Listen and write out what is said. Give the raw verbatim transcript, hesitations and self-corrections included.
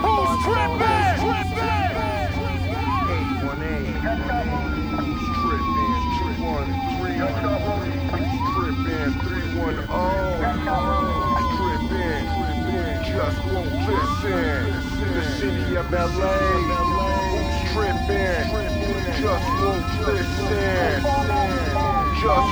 Who's tripping? eight one eight. Who's tripping? two one three. Who's tripping? three one zero. Who's tripping? Just won't listen. The city of L A. Who's tripping? Just won't listen. Just